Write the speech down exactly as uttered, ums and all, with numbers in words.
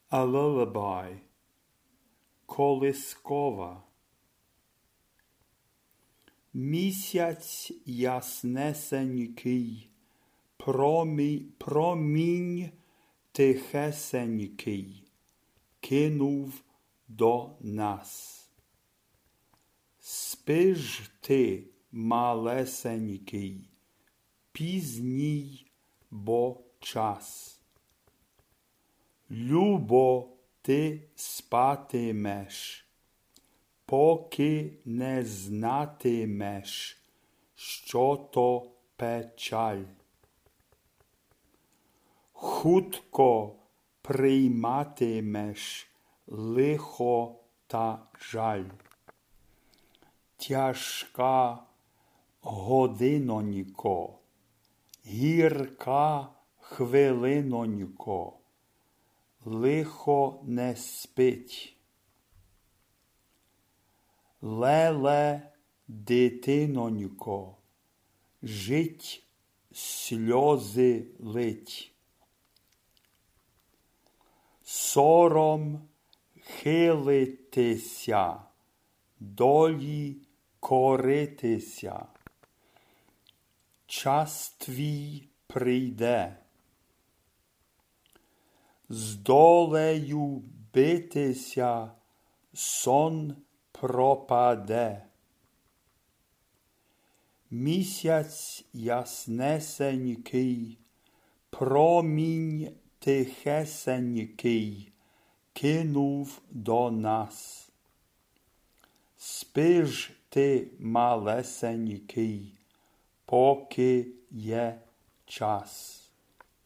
A lullaby, колискова. Місяць яснесенький, промінь, промінь тихесенький кинув до нас. Спи ж ти, малесенький, пізній, бо час. Любо ти спатимеш, поки не знатимеш, що то печаль. Хутко прийматимеш лихо та жаль. Тяжка годинонько, гірка хвилинонько, лихо не спить. Леле, дитинонько, жить сльози лить. Сором хилитися, долі коритися. Час твій прийде. З долею битися сон пропаде. Місяць яснесенький, промінь тихесенький кинув до нас. Спи ж ти, малесенький, поки є час.